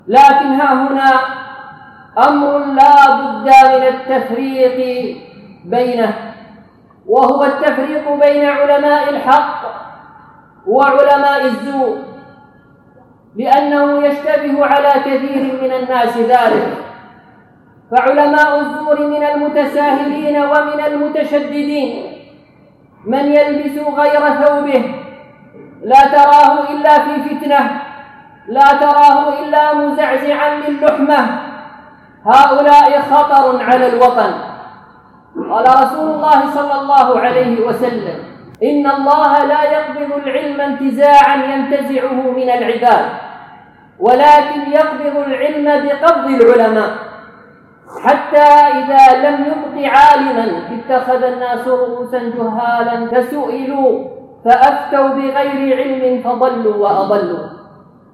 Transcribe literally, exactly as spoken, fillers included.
لكن ها هنا أمر لا بد من التفريق بينه، وهو التفريق بين علماء الحق وعلماء الزور، لأنه يشتبه على كثير من الناس ذلك. فعلماء الزور من المتساهلين ومن المتشددين من يلبس غير ثوبه، لا تراه إلا في فتنة، لا تراه إلا مزعزعا للحمة. هؤلاء خطر على الوطن. قال رسول الله صلى الله عليه وسلم: إن الله لا يقبض العلم انتزاعا ينتزعه من العباد، ولكن يقبض العلم بقبض العلماء، حتى إذا لم يبق عالما اتخذ الناس رؤوسا جهالا فسئلوا فأفتوا بغير علم فضلوا وأضلوا.